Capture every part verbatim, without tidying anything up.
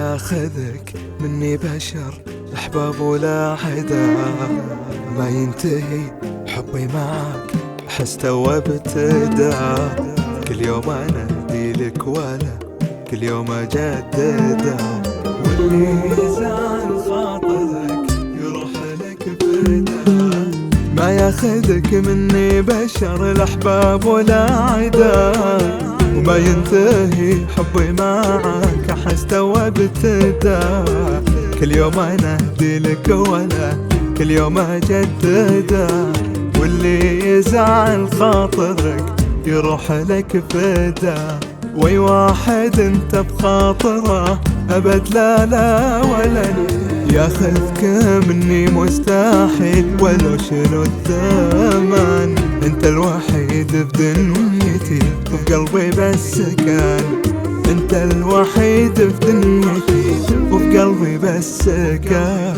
ياخذك مني بشر احباب ولا حدا، ما ينتهي حبي معك احس تو ابتدى. كل يوم انادي لك ولا كل يوم اجدده، واللي يزعل خاطرك يروح لك بدا. ما ياخذك مني بشر الاحباب ولا عدا، وما ينتهي حبي معك احس تو ابتدى. كل يوم انادي لك ولا كل يوم اجدده، واللي يزعل خاطرك يروح لك فدا. وي واحد انت بخاطره ابد لا لا ولا ياخذك مني مستحيل ولو شنو الثمن. انت الوحيد بدنيتي وفي قلبي بس كان، انت الوحيد في دنيتي وفي قلبي بس كان.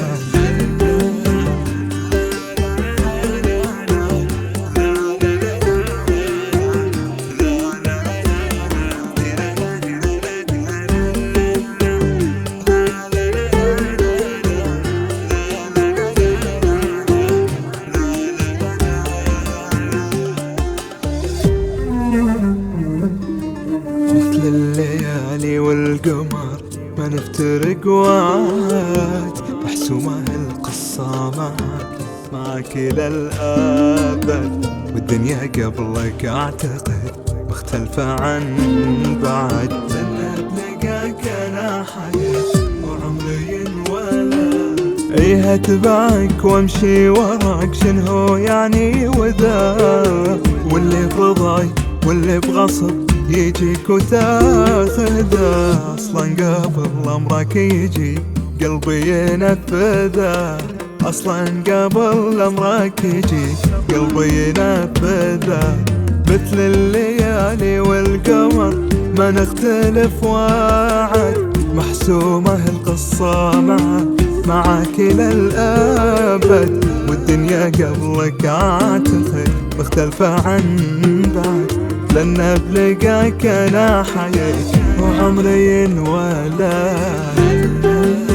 مثل الليالي والقمر ما نفترق وعاد، محسومة القصة معك معك إلى الأبد. والدنيا قبلك أعتقد مختلفة عن بعد، لأن بلقاك أنا حياة وعمري انولد. إيه أتبعك وامشي وراك شنو يعني وذا، واللي برضاي واللي بغصب يجيك وتاخذه. اصلا قبل امرك يجي قلبي ينفذه، اصلا قبل امرك يجي قلبي ينفذه. مثل الليالي والقمر ما نختلف وعد، محسومة القصة معك معك إلى الأبد. والدنيا قبلك أعتقد مختلفة عن بعد، لأن بلقاك أنا حياة وعمري انولد.